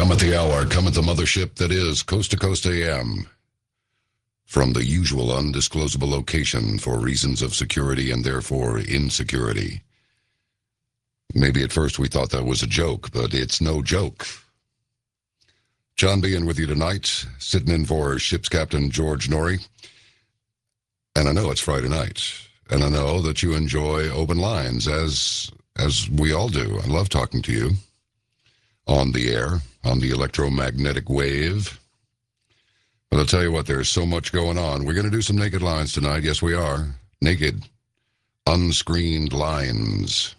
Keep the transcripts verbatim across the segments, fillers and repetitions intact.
Come at the hour, come at the mothership that is Coast to Coast A M. From the usual undisclosable location for reasons of security and therefore insecurity. Maybe at first we thought that was a joke, but it's no joke. John being with you tonight, sitting in for ship's captain George Norrie. And I know it's Friday night, and I know that you enjoy open lines, as as we all do. I love talking to you on the air, on the electromagnetic wave. But I'll tell you what, there's so much going on. We're going to do some naked lines tonight. Yes, we are. Naked, unscreened lines.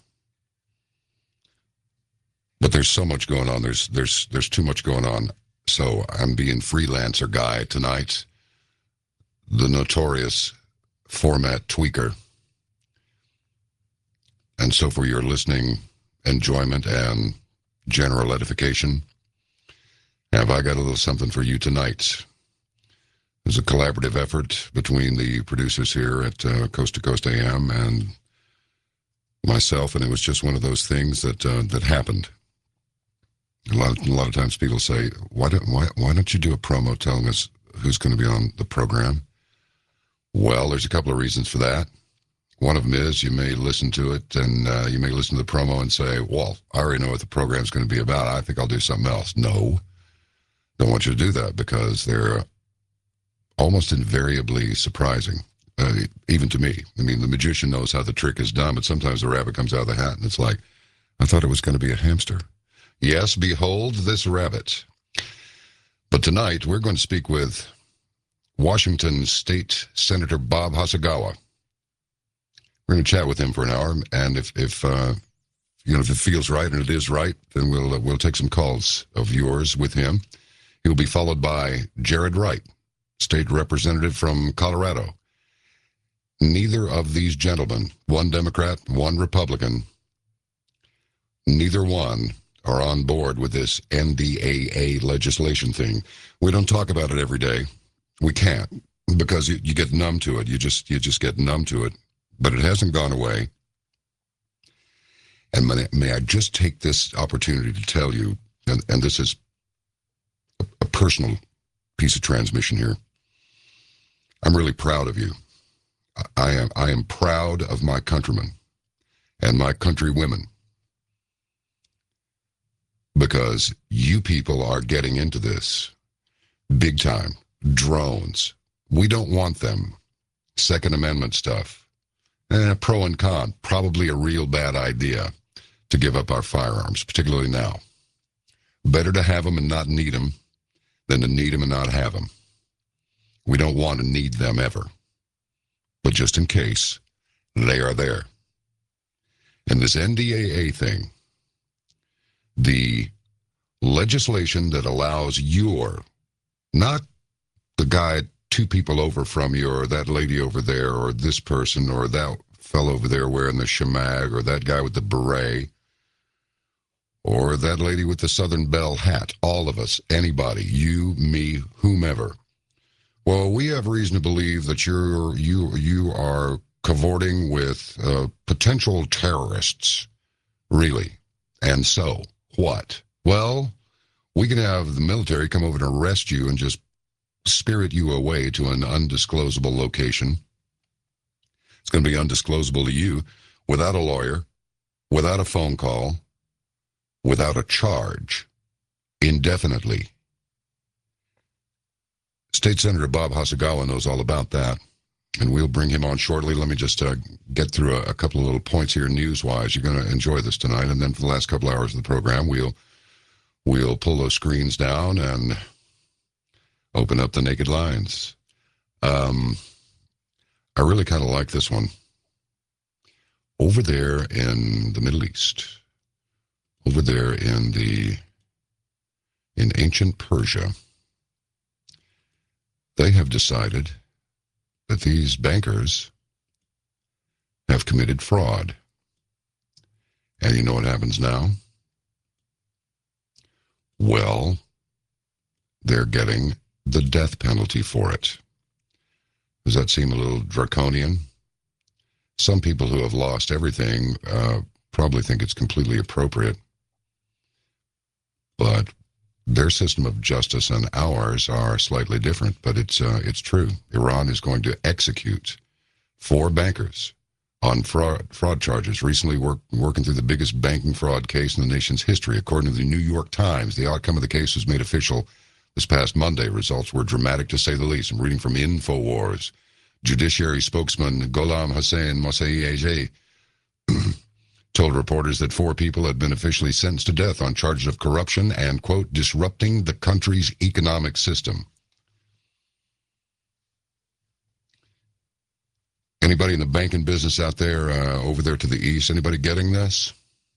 But there's so much going on. There's there's there's too much going on. So I'm being freelancer guy tonight. The notorious format tweaker. And so for your listening enjoyment and general edification, have I got a little something for you tonight. There's a collaborative effort between the producers here at uh, Coast to Coast A M and myself, and it was just one of those things that uh, that happened. A lot, of, a lot of times people say, why don't, why, why don't you do a promo telling us who's going to be on the program? Well, there's a couple of reasons for that. One of them is you may listen to it and uh, you may listen to the promo and say, well, I already know what the program's going to be about. I think I'll do something else. No, don't want you to do that because they're almost invariably surprising, uh, even to me. I mean, the magician knows how the trick is done, but sometimes the rabbit comes out of the hat and it's like, I thought it was going to be a hamster. Yes, behold this rabbit. But tonight we're going to speak with Washington State Senator Bob Hasagawa. We're going to chat with him for an hour, and if, if uh, you know, if it feels right and it is right, then we'll uh, we'll take some calls of yours with him. He'll be followed by Jared Wright, state representative from Colorado. Neither of these gentlemen, one Democrat, one Republican, neither one are on board with this N D A A legislation thing. We don't talk about it every day. We can't, because you, you get numb to it. You just you just get numb to it. But it hasn't gone away. And may, may I just take this opportunity to tell you, and, and this is a, a personal piece of transmission here. I'm really proud of you. I, I am I am proud of my countrymen and my countrywomen, because you people are getting into this big time. Drones. We don't want them. Second Amendment stuff. Eh, pro and con. Probably a real bad idea to give up our firearms, particularly now. Better to have them and not need them than to need them and not have them. We don't want to need them ever. But just in case, they are there. And this N D A A thing, the legislation that allows your, not the guy two people over from you, or that lady over there, or this person, or that fellow over there wearing the shemag, or that guy with the beret, or that lady with the Southern Belle hat. All of us, anybody, you, me, whomever. Well, we have reason to believe that you're you you are cavorting with uh, potential terrorists, really. And so, what? Well, we can have the military come over and arrest you and just spirit you away to an undisclosable location. It's going to be undisclosable to you, without a lawyer, without a phone call, without a charge, indefinitely. State Senator Bob Hasagawa knows all about that, and we'll bring him on shortly. Let me just uh, get through a, a couple of little points here news-wise. You're going to enjoy this tonight, and then for the last couple hours of the program, we'll we'll pull those screens down and open up the naked lines. Um, I really kind of like this one. Over there in the Middle East, over there in the in ancient Persia, they have decided that these bankers have committed fraud. And you know what happens now? Well, they're getting the death penalty for it. Does that seem a little draconian? Some people who have lost everything uh, probably think it's completely appropriate. But their system of justice and ours are slightly different, but it's uh, it's true. Iran is going to execute four bankers on fraud fraud charges, recently work, working through the biggest banking fraud case in the nation's history. According to the New York Times, the outcome of the case was made official this past Monday. Results were dramatic, to say the least. I'm reading from InfoWars. Judiciary spokesman Gholam Hossein Mossaieje told reporters that four people had been officially sentenced to death on charges of corruption and, quote, disrupting the country's economic system. Anybody in the banking business out there, uh, over there to the east, anybody getting this?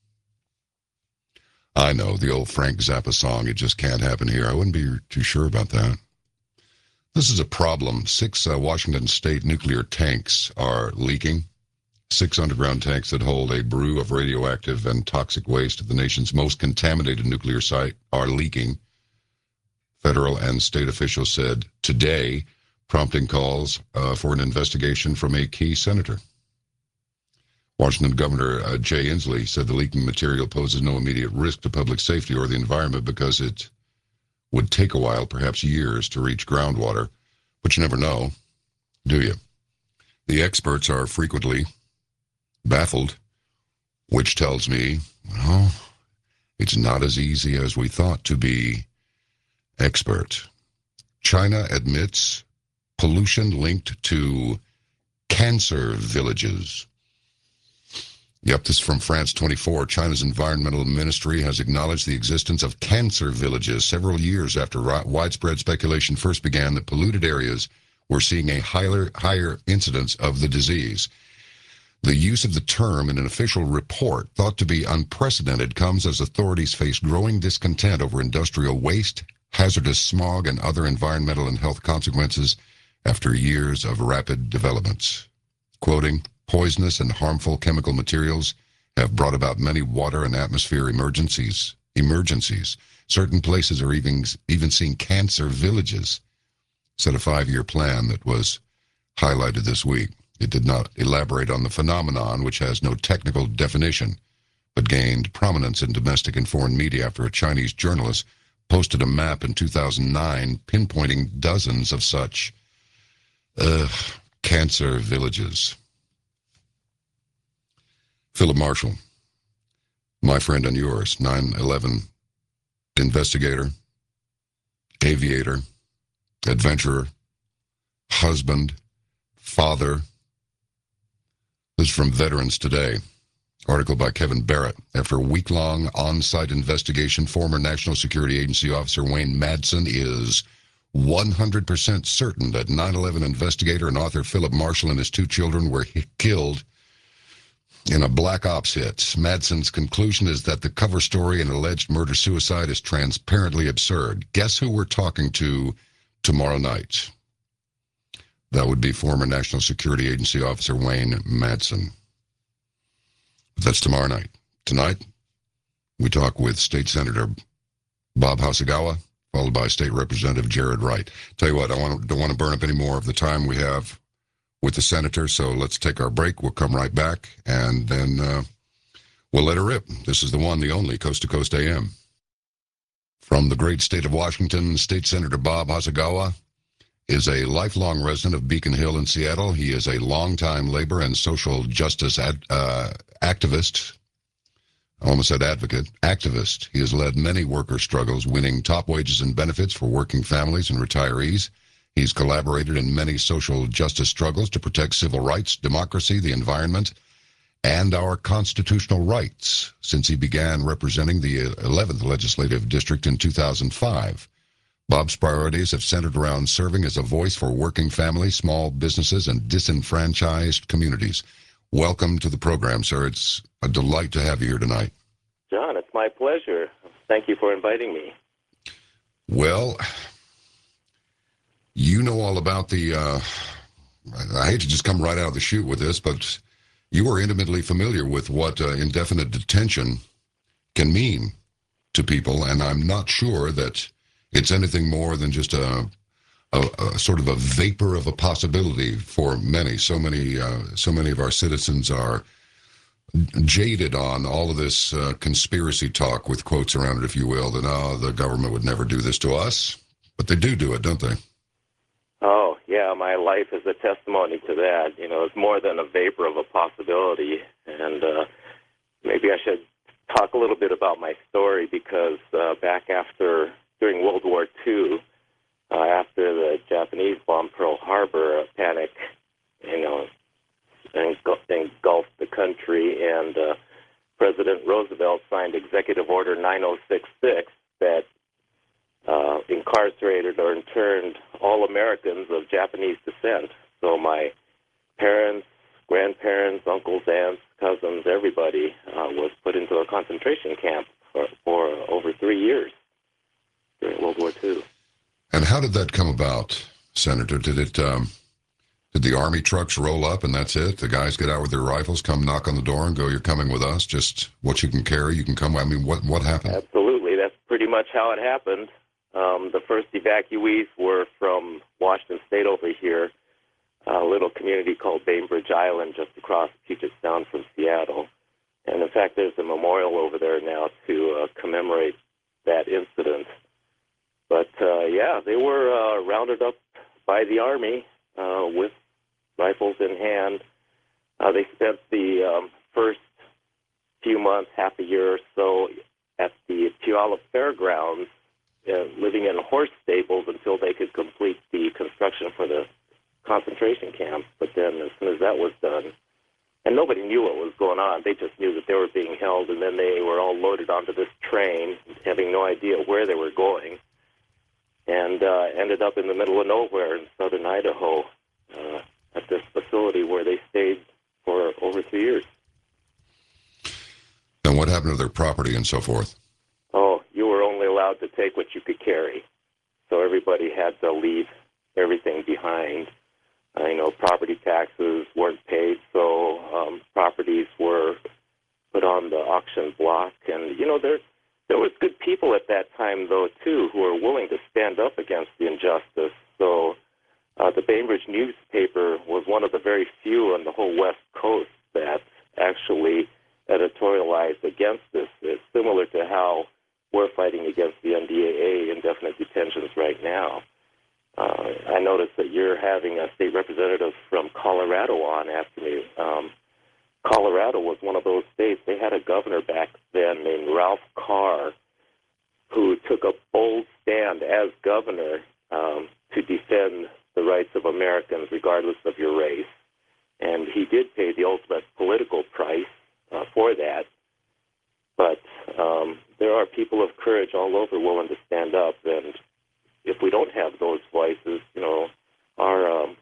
I know, the old Frank Zappa song, It Just Can't Happen Here. I wouldn't be too sure about that. This is a problem. Six uh, Washington State nuclear tanks are leaking. Six underground tanks that hold a brew of radioactive and toxic waste at the nation's most contaminated nuclear site are leaking, federal and state officials said today, prompting calls uh, for an investigation from a key senator. Washington Governor uh, Jay Inslee said the leaking material poses no immediate risk to public safety or the environment because it would take a while, perhaps years, to reach groundwater. But you never know, do you? The experts are frequently baffled, which tells me, well, it's not as easy as we thought to be expert. China admits pollution linked to cancer villages. Yep, this is from France twenty-four. China's environmental ministry has acknowledged the existence of cancer villages several years after widespread speculation first began that polluted areas were seeing a higher, higher incidence of the disease. The use of the term in an official report, thought to be unprecedented, comes as authorities face growing discontent over industrial waste, hazardous smog, and other environmental and health consequences after years of rapid developments. Quoting, poisonous and harmful chemical materials have brought about many water and atmosphere emergencies. Emergencies. Certain places are even, even seeing cancer villages, said a five-year plan that was highlighted this week. It did not elaborate on the phenomenon, which has no technical definition, but gained prominence in domestic and foreign media after a Chinese journalist posted a map in two thousand nine pinpointing dozens of such uh, cancer villages. Philip Marshall, my friend and yours, nine eleven investigator, aviator, adventurer, husband, father. This is from Veterans Today. Article by Kevin Barrett. After a week-long on-site investigation, former National Security Agency officer Wayne Madsen is one hundred percent certain that nine eleven investigator and author Philip Marshall and his two children were killed in a black ops hit. Madsen's conclusion is that the cover story and alleged murder-suicide is transparently absurd. Guess who we're talking to tomorrow night? That would be former National Security Agency officer Wayne Madsen. That's tomorrow night. Tonight, we talk with State Senator Bob Hasegawa, followed by State Representative Jared Wright. Tell you what, I want to, don't want to burn up any more of the time we have with the senator, so let's take our break. We'll come right back, and then uh, we'll let her rip. This is the one, the only, Coast to Coast A M. From the great state of Washington, State Senator Bob Hasegawa is a lifelong resident of Beacon Hill in Seattle. He is a longtime labor and social justice ad, uh, activist. I almost said advocate. Activist. He has led many worker struggles, winning top wages and benefits for working families and retirees. He's collaborated in many social justice struggles to protect civil rights, democracy, the environment, and our constitutional rights since he began representing the eleventh Legislative District in two thousand five. Bob's priorities have centered around serving as a voice for working families, small businesses, and disenfranchised communities. Welcome to the program, sir. It's a delight to have you here tonight. John, it's my pleasure. Thank you for inviting me. Well, you know all about the, uh, I hate to just come right out of the chute with this, but you are intimately familiar with what uh, indefinite detention can mean to people, and I'm not sure that it's anything more than just a, a, a sort of a vapor of a possibility for many. So many, uh, so many of our citizens are jaded on all of this uh, conspiracy talk with quotes around it, if you will, that oh, the government would never do this to us. But they do do it, don't they? Oh, yeah, my life is a testimony to that. You know, it's more than a vapor of a possibility. And uh, maybe I should talk a little bit about my story because uh, back after, during World War Two, uh, after the Japanese bombed Pearl Harbor, a panic, you know, engulfed the country, and uh, President Roosevelt signed Executive Order nine oh six six that uh, incarcerated or interned all Americans of Japanese descent. So my parents, grandparents, uncles, aunts, cousins, everybody uh, was put into a concentration camp for, for over three years during World War Two. And how did that come about, Senator? Did it... Um... Did the Army trucks roll up and that's it? The guys get out with their rifles, come knock on the door and go, you're coming with us, just what you can carry, you can come. I mean, what, what happened? Absolutely. That's pretty much how it happened. Um, the first evacuees were from Washington State over here, a little community called Bainbridge Island just across Puget Sound from Seattle. And in fact, there's a memorial over there now to uh, commemorate that incident. But uh, yeah, they were uh, rounded up by the Army uh, with rifles in hand. Uh, they spent the um, first few months, half a year or so, at the Puyallup Fairgrounds, uh, living in horse stables until they could complete the construction for the concentration camp. But then as soon as that was done, and nobody knew what was going on, they just knew that they were being held, and then they were all loaded onto this train, having no idea where they were going, and uh, ended up in the middle of nowhere in southern Idaho, uh, at this facility where they stayed for over two years. And what happened to their property and so forth? Oh, you were only allowed to take what you could carry. So everybody had to leave everything behind. Uh, you know, property taxes weren't paid, so um, properties were put on the auction block. And, you know, there, there was good people at that time, though, too, who were willing to stand up against the injustice. So Uh, the Bainbridge newspaper was one of the very few on the whole West Coast that actually editorialized against this. It's similar to how we're fighting against the N D A A, indefinite detentions, right now. Uh, I noticed that you're having a state representative from Colorado on after me. Um, Colorado was one of those states. They had a governor back then named Ralph Carr who took a bold stand as governor um, to defend the rights of Americans regardless of your race. And he did pay the ultimate political price uh, for that. But um, there are people of courage all over willing to stand up. And if we don't have those voices, you know, our um,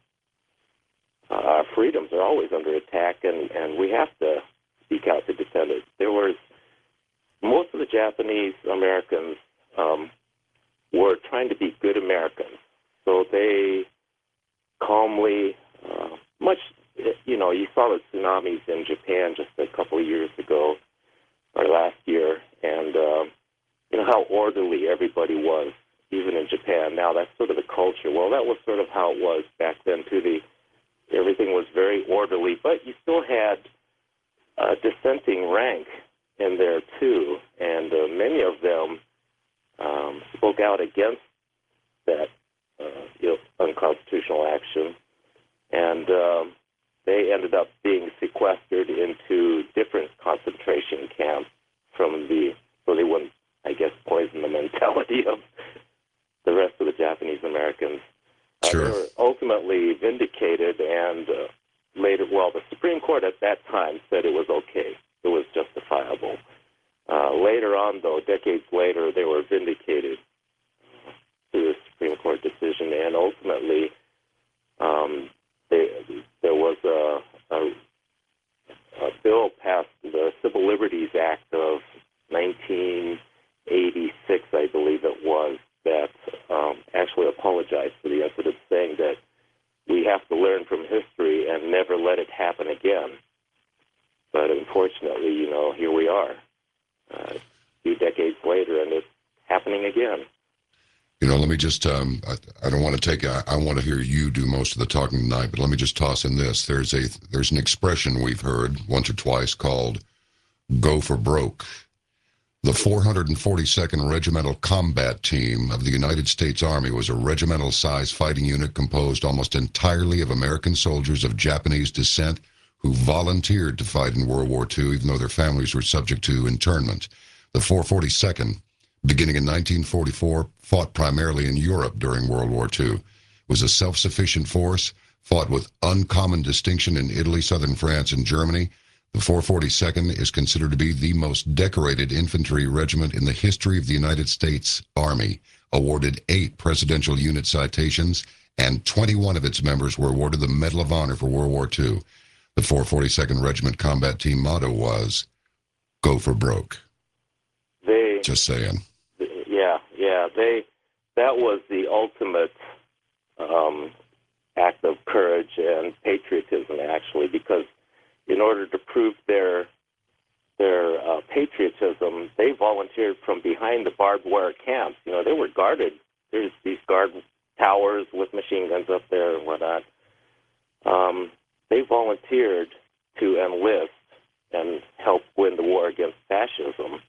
our freedoms are always under attack, and, and we have to speak out to defend it. There was, most of the Japanese Americans um, were trying to be good Americans. So they calmly, uh, much, you know, you saw the tsunamis in Japan just a couple of years ago, or last year, and, uh, you know, how orderly everybody was, even in Japan. Now, that's sort of the culture. Well, that was sort of how it was back then, too. The, everything was very orderly, but you still had a dissenting rank in there, too, and uh, many of them um, spoke out against that Uh, you know, unconstitutional action, and um, they ended up being sequestered into different concentration camps from the, so they wouldn't, I guess, poison the mentality of the rest of the Japanese Americans. Sure. Uh, they were ultimately vindicated, and uh, later, well, the Supreme Court at that time said it was okay, it was justifiable. Uh, later on, though, decades later, they were vindicated to the Supreme Court decision, and ultimately um, they, there was a, a, a bill passed, the Civil Liberties Act of nineteen eighty-six, I believe it was, that um, actually apologized for the incident, saying that we have to learn from history and never let it happen again. But unfortunately, you know, here we are, uh, a few decades later, and it's happening again. You know, let me just, um, I, I don't want to take, I, I want to hear you do most of the talking tonight, but let me just toss in this. There's a, there's an expression we've heard once or twice called go for broke. The four hundred forty-second Regimental Combat Team of the United States Army was a regimental-sized fighting unit composed almost entirely of American soldiers of Japanese descent who volunteered to fight in World War Two, even though their families were subject to internment. The four forty-second, beginning in nineteen forty-four, fought primarily in Europe during World War Two. It was a self-sufficient force, fought with uncommon distinction in Italy, southern France, and Germany. The four forty-second is considered to be the most decorated infantry regiment in the history of the United States Army, awarded eight Presidential Unit citations, and twenty-one of its members were awarded the Medal of Honor for World War Two. The four forty-second Regiment Combat Team motto was, go for broke. They, Just saying. Yeah, yeah. They, that was the ultimate um, act of courage and patriotism, actually, because in order to prove their their uh, patriotism, they volunteered from behind the barbed wire camps. You know, they were guarded. There's these guard towers with machine guns up there and whatnot. Um, they volunteered to enlist and help win the war against fascism.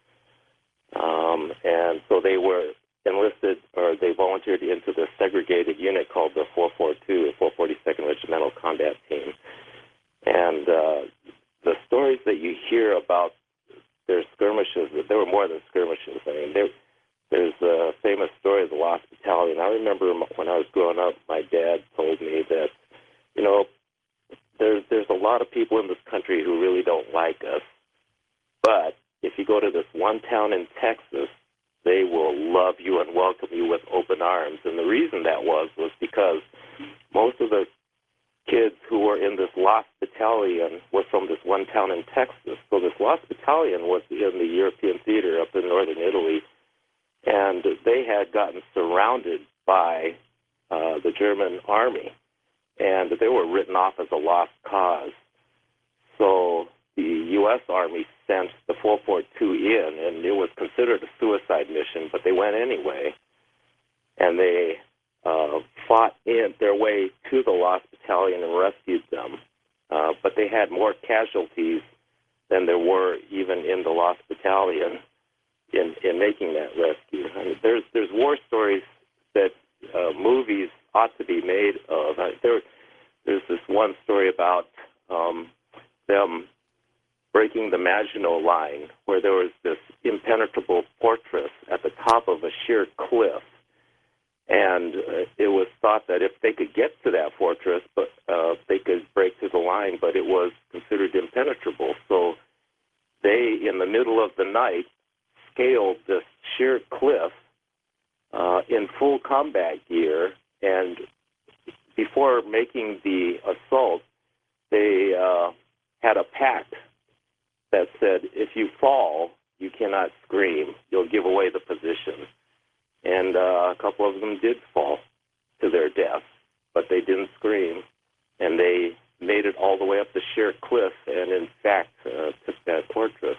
Um, and so they were enlisted, or they volunteered into the segregated unit called the four forty-two, the four forty-second Regimental Combat Team. And uh, the stories that you hear about their skirmishes, there were more than skirmishes. I mean, there, there's a famous story of the Lost Battalion. I remember when I was growing up, my dad told me that, you know, there's, there's a lot of people in this country who really don't like us. But if you go to this one town in Texas, they will love you and welcome you with open arms. And the reason that was, was because most of the kids who were in this Lost Battalion were from this one town in Texas. So this Lost Battalion was in the European theater up in northern Italy, and they had gotten surrounded by uh, the German army, and they were written off as a lost cause. So the U S Army sent the four forty-two in, and it was considered a suicide mission, but they went anyway, and they uh, fought in their way to the Lost Battalion and rescued them. Uh, but they had more casualties than there were even in the Lost Battalion in, in making that rescue. I mean, there's there's war stories that uh, movies ought to be made of. Uh, there, there's this one story about um, them breaking the Maginot Line, where there was this impenetrable fortress at the top of a sheer cliff. And uh, it was thought that if they could get to that fortress, but uh, they could break through the line, but it was considered impenetrable. So they, in the middle of the night, scaled this sheer cliff uh, in full combat gear, and before making the assault, they uh, had a pact that said, if you fall, you cannot scream. You'll give away the position. And uh, a couple of them did fall to their death, but they didn't scream. And they made it all the way up the sheer cliff and, in fact, uh, took that fortress.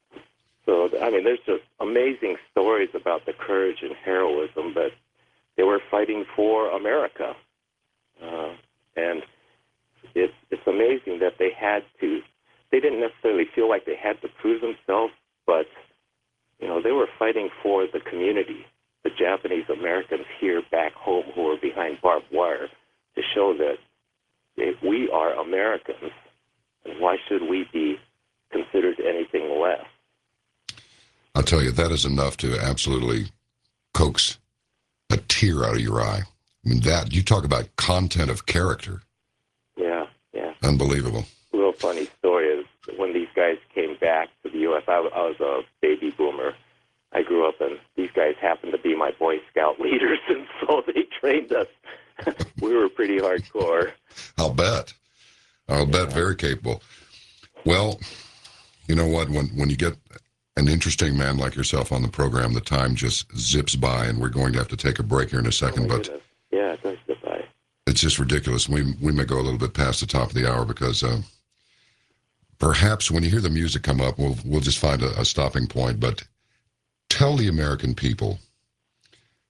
So, I mean, there's just amazing stories about the courage and heroism, but they were fighting for America. Uh, and it's, it's amazing that they had to, they didn't necessarily feel like they had to prove themselves, but, you know, they were fighting for the community, the Japanese Americans here back home who are behind barbed wire, to show that if we are Americans, and why should we be considered anything less? I'll tell you, that is enough to absolutely coax a tear out of your eye. I mean, that, you talk about content of character. Yeah, yeah. Unbelievable. A little funny story is when these guys came back to the U S, I, I was a baby boomer. I grew up, and these guys happened to be my Boy Scout leaders, and so they trained us. We were pretty hardcore. I'll bet. I'll bet very capable. Well, you know what? When when you get an interesting man like yourself on the program, the time just zips by, and we're going to have to take a break here in a second. Oh, but goodness. Yeah, it does zip by. It's just ridiculous. We we may go a little bit past the top of the hour because uh, perhaps when you hear the music come up, we'll we'll just find a, a stopping point. But tell the American people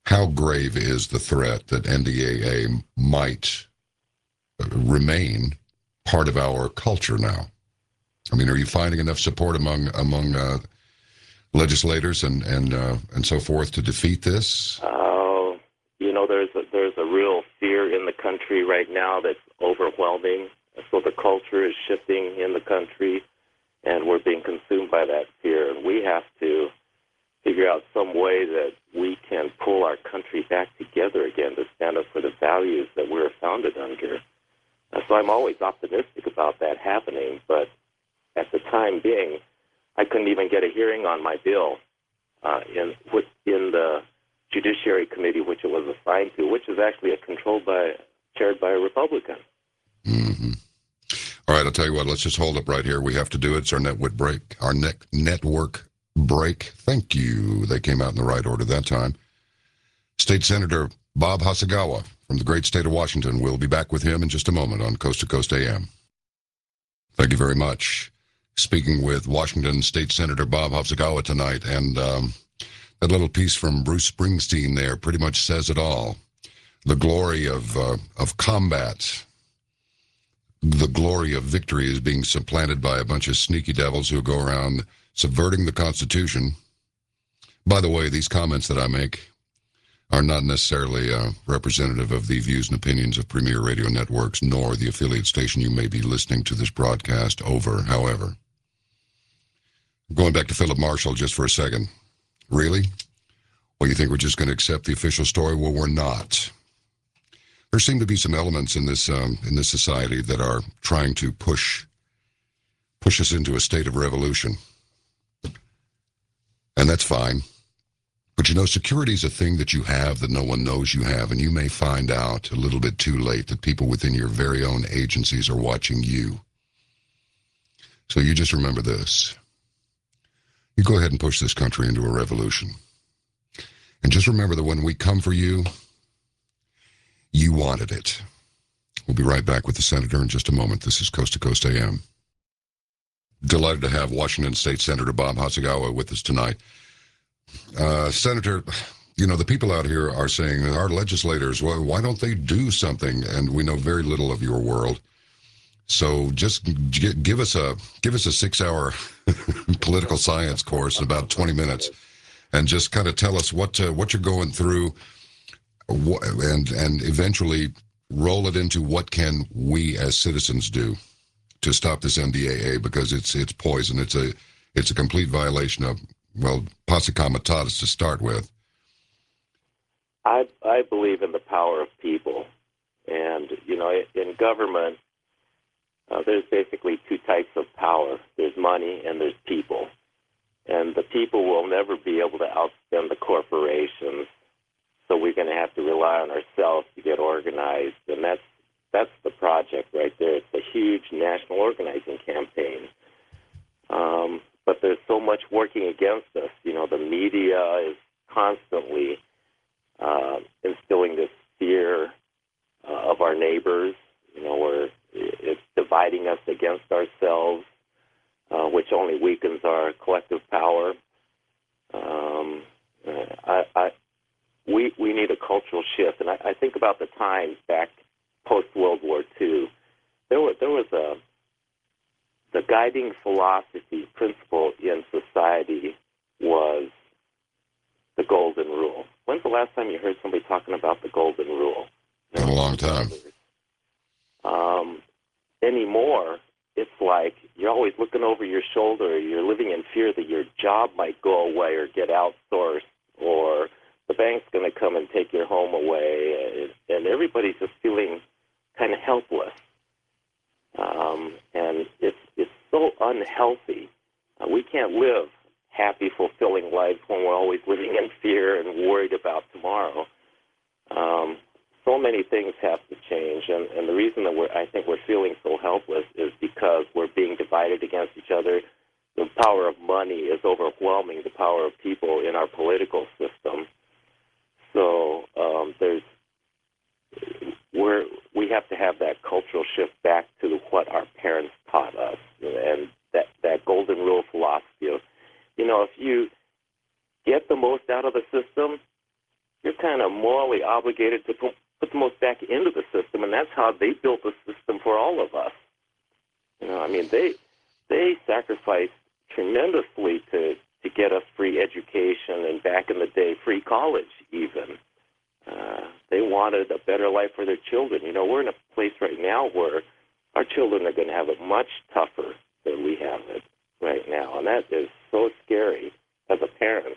how grave is the threat that N D A A might remain part of our culture now? I mean, are you finding enough support among among uh, legislators and and uh, and so forth to defeat this? Uh, you know, there's a, there's a real fear in the country right now that's overwhelming. So the culture is shifting in the country, and we're being consumed by that fear. And we have to figure out some way that we can pull our country back together again to stand up for the values that we're founded under. Uh, so I'm always optimistic about that happening, but at the time being, I couldn't even get a hearing on my bill uh, in in the Judiciary Committee, which it was assigned to, which is actually a controlled by, chaired by a Republican. Mm-hmm. All right, I'll tell you what. Let's just hold up right here. We have to do it. It's our network break. Our ne- network break. Thank you. They came out in the right order that time. State Senator Bob Hasagawa from the great state of Washington. We'll be back with him in just a moment on Coast to Coast A M. Thank you very much. Speaking with Washington State Senator Bob Hasagawa tonight, and um, that little piece from Bruce Springsteen there pretty much says it all. The glory of uh, of combat, the glory of victory is being supplanted by a bunch of sneaky devils who go around subverting the Constitution. By the way, these comments that I make are not necessarily uh, representative of the views and opinions of Premier Radio Networks, nor the affiliate station you may be listening to this broadcast over. However, going back to Philip Marshall just for a second. Really? Well, you think we're just going to accept the official story? Well, we're not. There seem to be some elements in this um, in this society that are trying to push push us into a state of revolution. And that's fine. But you know, security is a thing that you have that no one knows you have, and you may find out a little bit too late that people within your very own agencies are watching you. So you just remember this. You go ahead and push this country into a revolution. And just remember that when we come for you, you wanted it. We'll be right back with the Senator in just a moment. This is Coast to Coast A M. Delighted to have Washington State Senator Bob Hasagawa with us tonight. Uh, Senator, you know, the people out here are saying, our legislators, well, why don't they do something? And we know very little of your world. So just g- give us a give us a six-hour political science course in about twenty minutes, and just kind of tell us what uh, what you're going through, wh- and and eventually roll it into what can we as citizens do to stop this N D A A, because it's it's poison. It's a it's a complete violation of, well, posse comitatus to start with. I I believe in the power of people, and you know, in government, Uh, there's basically two types of power. There's money and there's people. And the people will never be able to outspend the corporations. So we're going to have to rely on ourselves to get organized. And that's that's the project right there. It's a huge national organizing campaign. Um, but there's so much working against us. You know, the media is constantly uh, instilling this fear uh, of our neighbors. You know, where it's dividing us against ourselves, uh, which only weakens our collective power. Um, I, I, we we need a cultural shift, and I, I think about the times back post World War Two. There was there was a the guiding philosophy principle in society was the golden rule. When's the last time you heard somebody talking about the golden rule? In a long time. Um, anymore, it's like you're always looking over your shoulder. You're living in fear that your job might go away or get outsourced, or the bank's going to come and take your home away, and everybody's just feeling kind of helpless. Um, and it's it's so unhealthy. Uh, we can't live happy, fulfilling lives when we're always living in fear and worried about tomorrow. Um, So many things have to change, and, and the reason that we're, I think we're feeling so helpless is because we're being divided against each other. The power of money is overwhelming the power of people in our political system. So um, there's we're we have to have that cultural shift back to what our parents taught us, and that, that golden rule philosophy of, you know, if you get the most out of the system, you're kind of morally obligated to put, put the most back into the system, and that's how they built the system for all of us. You know, I mean, they they sacrificed tremendously to, to get us free education, and back in the day, free college even. Uh, they wanted a better life for their children. You know, we're in a place right now where our children are going to have it much tougher than we have it right now, and that is so scary as a parent.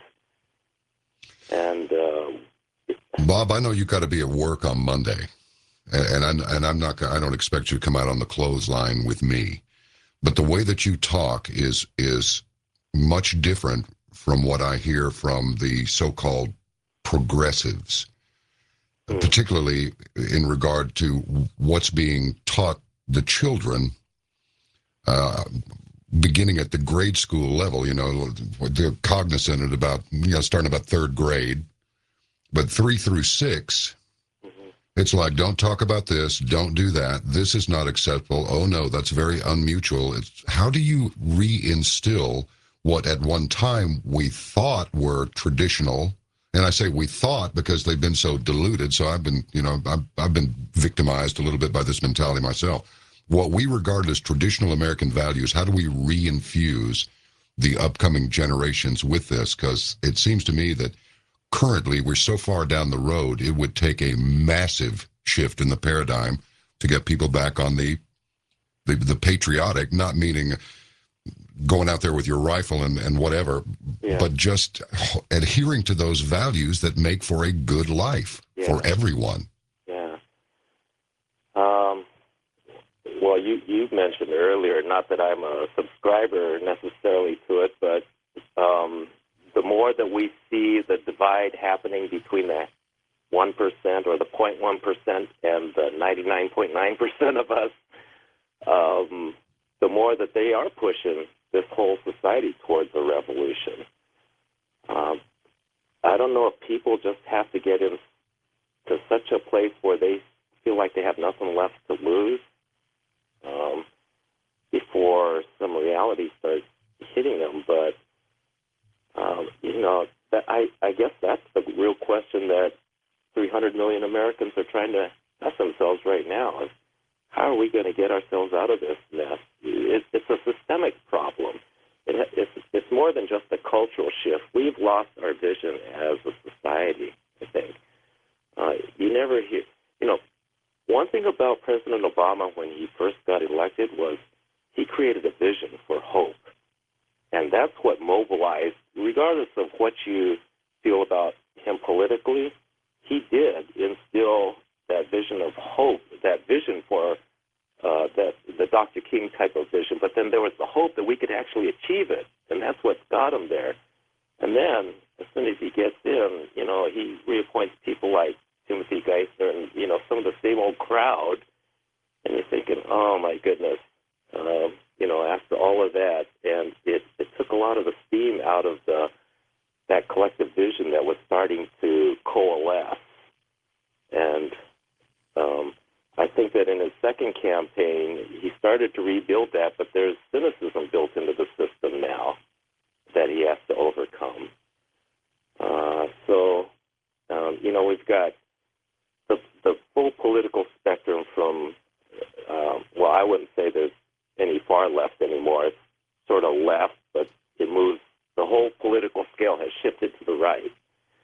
And uh, Bob, I know you got to be at work on Monday, and and, I, and I'm not. I don't expect you to come out on the clothesline with me, but the way that you talk is is much different from what I hear from the so-called progressives, mm. particularly in regard to what's being taught the children, uh, beginning at the grade school level. You know, they're cognizant about, you know, starting about third grade, but three through six, mm-hmm. it's like, don't talk about this, don't do that, this is not acceptable, oh no, that's very unmutual. It's, how do you reinstill what at one time we thought were traditional? And I say we thought because they've been so diluted. So I've been, you know, I've, I've been victimized a little bit by this mentality myself. What we regard as traditional American values, how do we reinfuse the upcoming generations with this? Because it seems to me that currently we're so far down the road, it would take a massive shift in the paradigm to get people back on the the, the patriotic, not meaning going out there with your rifle and, and whatever, yeah. but just adhering to those values that make for a good life yeah. for everyone. Yeah. Um, well, you, you mentioned earlier, not that I'm a subscriber necessarily to it, but um, the more that we see the divide happening between the one percent or the zero point one percent and the ninety-nine point nine percent of us, um, the more that they are pushing this whole society towards a revolution. Um, I don't know if people just have to get into such a place where they feel like they have nothing left to lose um, before some reality starts hitting them. But, um, you know, that, I, I guess that's the real question that three hundred million Americans are trying to ask themselves right now. Is how are we going to get ourselves out of this mess? It, it's a systemic problem. It, it's, it's more than just a cultural shift. We've lost our vision as a society, I think. Uh, you never hear, you know, one thing about President Obama when he first got elected was he created a vision for hope. And that's what mobilized, regardless of what you feel about him politically, he did instill that vision of hope, that vision for uh, that the Doctor King type of vision. But then there was the hope that we could actually achieve it, and that's what got him there. And then, as soon as he gets in, you know, he reappoints people like Timothy Geithner and, you know, some of the same old crowd, and you're thinking, oh, my goodness, uh, you know, after all of that, and it, it took a lot of the steam out of the that collective vision that was starting to coalesce. And um, I think that in his second campaign, he started to rebuild that, but there's cynicism built into the system now that he has to overcome. Uh, so, um, you know, we've got the, the full political spectrum from, uh, well, I wouldn't say there's any far left anymore. It's sort of left, but it moves, the whole political scale has shifted to the right.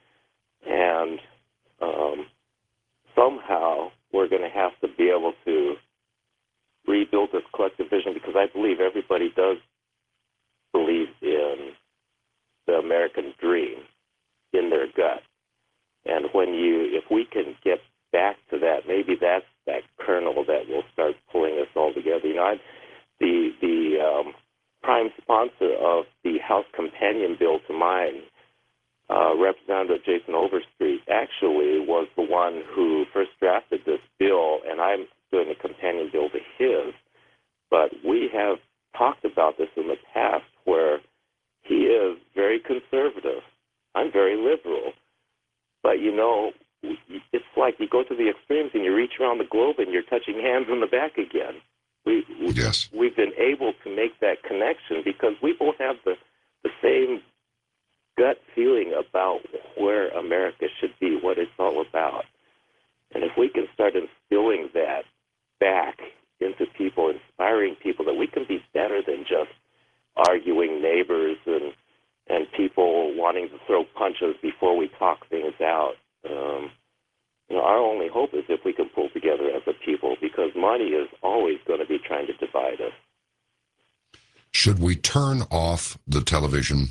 And um, somehow we're going to have to be able to rebuild this collective vision, because I believe everybody does believe in the American dream in their gut. And when you, if we can get back to that, maybe that's that kernel that will start pulling us all together. You know, I, the the um, prime sponsor of the House companion bill to mine, uh, Representative Jason Overstreet, actually was the one who first drafted this bill, and I'm doing a companion bill to his. But we have talked about this in the past, where he is very conservative. I'm very liberal. But, you know, it's like you go to the extremes and you reach around the globe and you're touching hands on the back again. We, yes. We've been able to make that connection because we both have the, the same gut feeling about where America should be, what it's all about. And if we can start instilling that back into people, inspiring people that we can be better than just arguing neighbors and and people wanting to throw punches before we talk things out. Um, you know, our only hope is if we can pull together as a people, because money is always going to be trying to divide us. Should we turn off the television?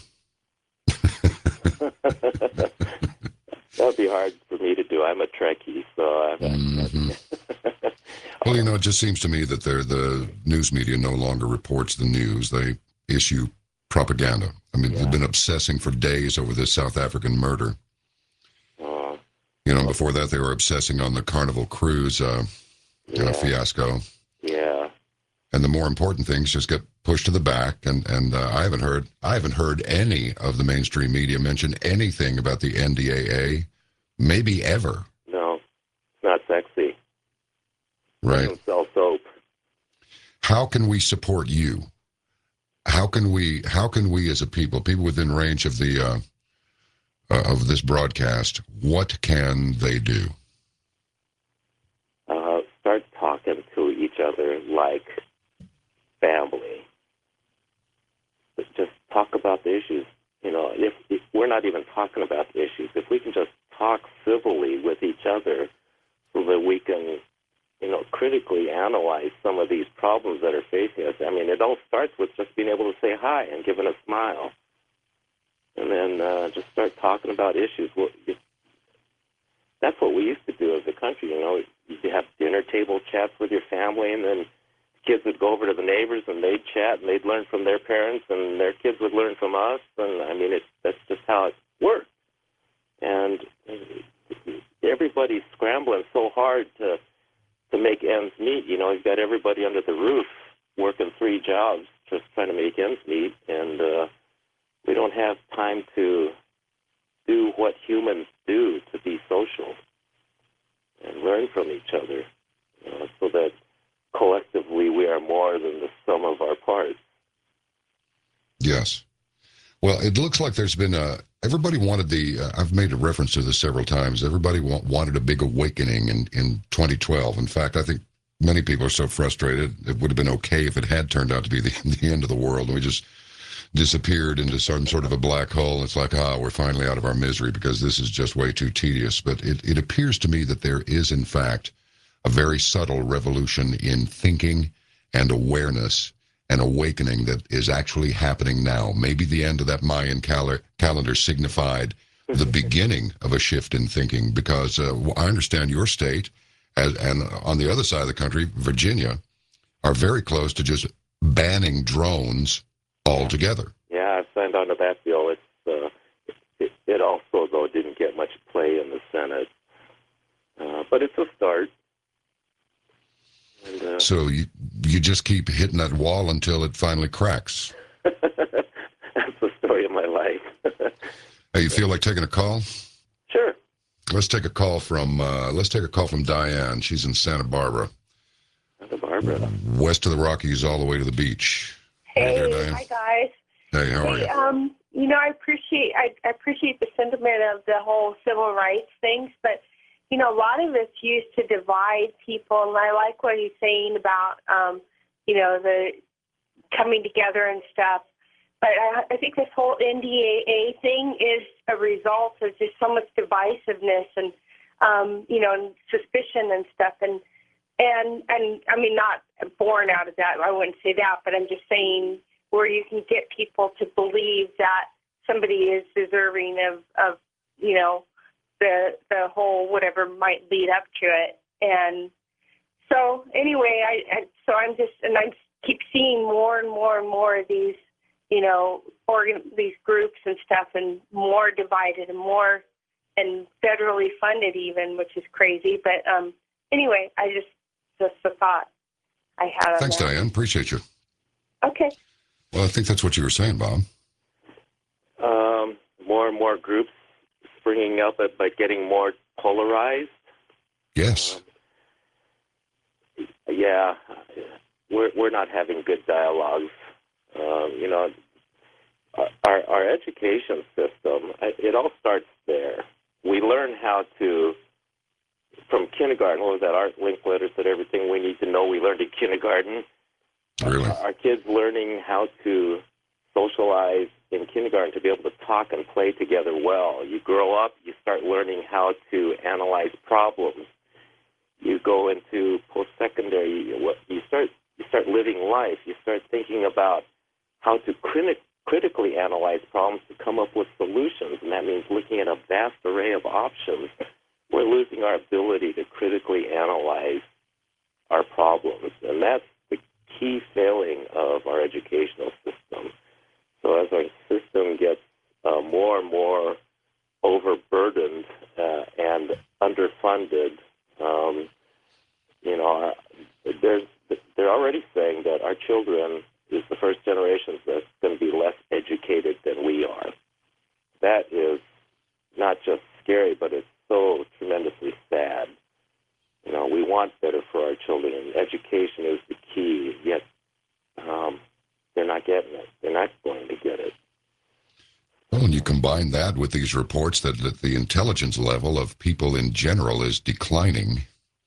That would be hard for me to do. I'm a Trekkie, so I'm... Mm-hmm. Well, you know, it just seems to me that they're, the news media no longer reports the news. They issue propaganda. I mean, yeah. They've been obsessing for days over this South African murder. Uh, you know, before that, they were obsessing on the Carnival Cruise uh, yeah. you know, fiasco. Yeah. And the more important things just get pushed to the back. And and uh, I haven't heard I haven't heard any of the mainstream media mention anything about the N D A A, maybe ever. No, it's not sexy. Right. It doesn't sell soap. How can we support you? How can we, how can we as a people, people within range of the uh, uh, of this broadcast, what can they do? Uh, start talking to each other like family. Just talk about the issues. You know, if, if we're not even talking about the issues, if we can just talk civilly with each other so that we can, you know, critically analyze some of these problems that are facing us. I mean, it all starts with just being able to say hi and giving a smile. And then uh, just start talking about issues. Well, it, that's what we used to do as a country, you know. You'd have dinner table chats with your family, and then kids would go over to the neighbors, and they'd chat, and they'd learn from their parents, and their kids would learn from us. And, I mean, it's, that's just how it worked. And everybody's scrambling so hard to to make ends meet. You know, you've got everybody under the roof working three jobs just trying to make ends meet, and uh, we don't have time to do what humans do, to be social and learn from each other, you know, so that collectively we are more than the sum of our parts. Yes. Well, it looks like there's been a, everybody wanted the, uh, I've made a reference to this several times, everybody wa- wanted a big awakening in, in twenty twelve. In fact, I think many people are so frustrated, it would have been okay if it had turned out to be the, the end of the world, and we just disappeared into some sort of a black hole. It's like, ah, we're finally out of our misery because this is just way too tedious. But it, it appears to me that there is, in fact, a very subtle revolution in thinking and awareness, an awakening that is actually happening now. Maybe the end of that Mayan cal- calendar signified the beginning of a shift in thinking, because uh, I understand your state, as, and on the other side of the country, Virginia, are very close to just banning drones altogether. Yeah, I've signed on to that bill. It's, uh, it, it also, though, didn't get much play in the Senate. Uh, but it's a start. And, uh, so you you just keep hitting that wall until it finally cracks. That's the story of my life. Hey, you feel like taking a call? Sure. Let's take a call from uh, let's take a call from Diane. She's in Santa Barbara. Santa Barbara. West of the Rockies, all the way to the beach. Hey, there, Diane? Hi guys. Hey, how are hey, you? Um, you know, I appreciate I, I appreciate the sentiment of the whole civil rights things, but you know, a lot of it's used to divide people, and I like what he's saying about, um, you know, the coming together and stuff. But I, I think this whole N D A A thing is a result of just so much divisiveness and, um, you know, and suspicion and stuff. And, and, and I mean, not born out of that, I wouldn't say that, but I'm just saying where you can get people to believe that somebody is deserving of, of you know, the the whole whatever might lead up to it. And so anyway, I, I so I'm just and I keep seeing more and more and more of these, you know, organ these groups and stuff, and more divided and more and federally funded even, which is crazy. But um, anyway, I just just a thought I had on Thanks, that. Diane. Appreciate you. Okay. Well, I think that's what you were saying, Bob. Um, more and more groups springing up, but, but getting more polarized. Yes. Um, yeah, we're we're not having good dialogues. Um, you know, our, our education system, it all starts there. We learn how to, from kindergarten, what was that, Art Linkletter said everything we need to know we learned in kindergarten. Really? Our, our kids learning how to socialize in kindergarten to be able to talk and play together well. You grow up, you start learning how to analyze problems. You go into post-secondary, you, you start you start living life. You start thinking about how to criti- critically analyze problems to come up with solutions, and that means looking at a vast array of options. We're losing our ability to critically analyze our problems, and that's the key failing of our educational system. So as our system gets uh, more and more overburdened uh, and underfunded, um, you know, there's, they're already saying that our children is the first generation that's going to be less educated than we are. That is not just scary, but it's so tremendously sad. You know, we want better for our children, and education is the key, yet um, they're not getting it. They're not going to get it. Well, and you combine that with these reports that, that the intelligence level of people in general is declining.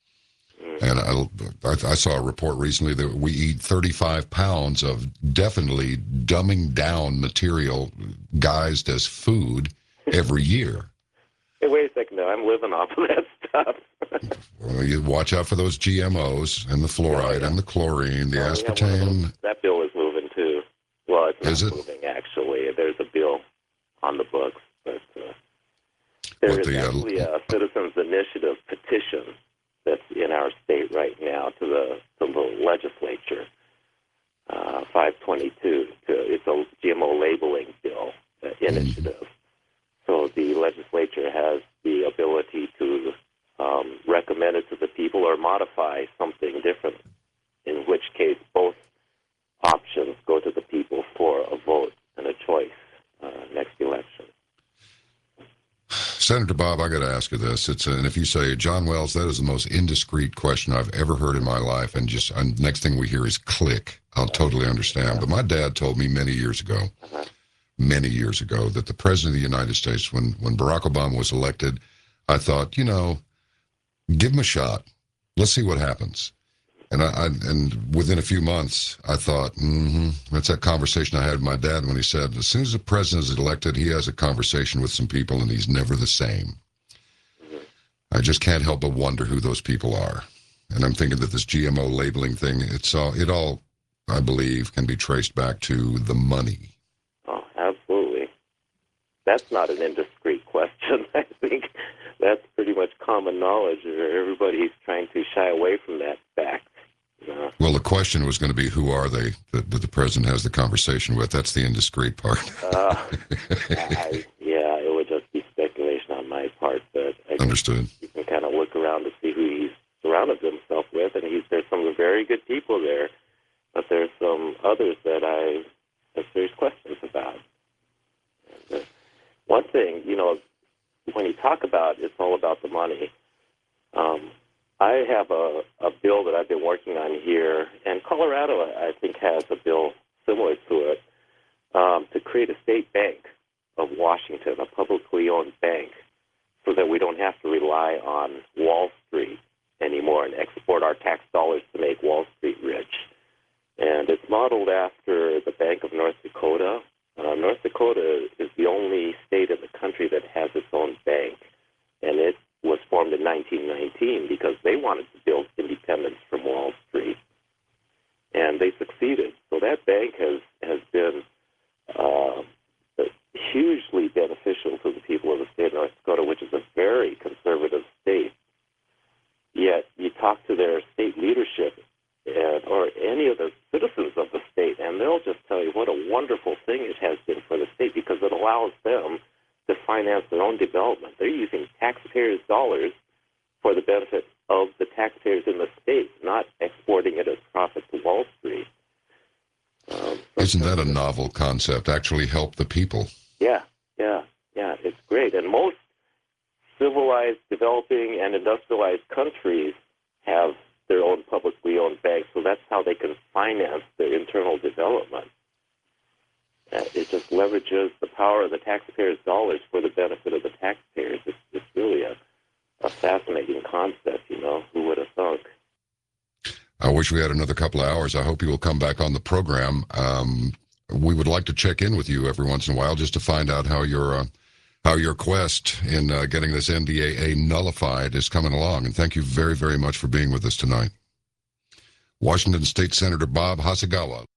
And I, I, I saw a report recently that we eat thirty-five pounds of definitely dumbing down material guised as food every year. Hey, wait a second, now. I'm living off of that stuff. Well, you watch out for those G M Os and the fluoride oh, yeah. and the chlorine, the oh, aspartame. Yeah, that bill is moving too. Well, it's not is it? moving, actually. There's a bill on the books, but uh, there what, is the, actually uh, a citizens' initiative petition that's in our state right now to the to the legislature, uh, five twenty-two. To, it's a G M O labeling bill uh, initiative. Mm. So the legislature has the ability to um, recommend it to the people or modify something different, in which case both options go to the people for a vote and a choice uh, next election. Senator Bob, I got to ask you this. It's a, and if you say, John Wells, that is the most indiscreet question I've ever heard in my life, and just and next thing we hear is click, I'll totally understand. But my dad told me many years ago, uh-huh. many years ago, that the President of the United States, when, when Barack Obama was elected, I thought, you know, give him a shot. Let's see what happens. And I, I and within a few months, I thought, mm-hmm, that's that conversation I had with my dad when he said, as soon as the president is elected, he has a conversation with some people, and he's never the same. I just can't help but wonder who those people are. And I'm thinking that this G M O labeling thing, it's all, it all, I believe, can be traced back to the money. Oh, absolutely. That's not an indiscreet question. I think that's pretty much common knowledge. Everybody's trying to shy away from that fact. Uh, well, the question was going to be, who are they that, that the president has the conversation with? That's the indiscreet part. uh, I, yeah, it would just be speculation on my part. But I Understood. You can kind of look around to see who he's surrounded himself with, and he's, there's some very good people there, but there's some others that I have serious questions about. And, uh, one thing, you know, when you talk about it's all about the money, um, I have a, a bill that I've been working on here, and Colorado, I think, has a bill similar to it, um, to create a state bank of Washington, a publicly owned bank, so that we don't have to rely on Wall Street anymore and export our tax dollars to make Wall Street rich. And it's modeled after the Bank of North Dakota. Uh, North Dakota is the only state in the country that has its own bank, and it was formed in nineteen nineteen because they wanted to build independence from Wall Street, and they succeeded. So that bank has, has been uh, hugely beneficial to the people of the state of North Dakota, which is a very conservative state. Yet you talk to their state leadership and, or any of the citizens of the state, and they'll just tell you what a wonderful thing it has been for the state because it allows them to finance their own development. They're using taxpayers' dollars for the benefit of the taxpayers in the state, not exporting it as profit to Wall Street. Um, Isn't that a novel concept? Actually help the people. Yeah, yeah, yeah. It's great. And most civilized, developing, and industrialized countries have their own publicly owned banks, so that's how they can finance their internal development. Uh, it just leverages the power of the taxpayers' dollars for the benefit of the taxpayers. It's, it's really a, a fascinating concept, you know. Who would have thunk? I wish we had another couple of hours. I hope you will come back on the program. Um, we would like to check in with you every once in a while just to find out how your uh, how your quest in uh, getting this N D A A nullified is coming along. And thank you very, very much for being with us tonight. Washington State Senator Bob Hasegawa.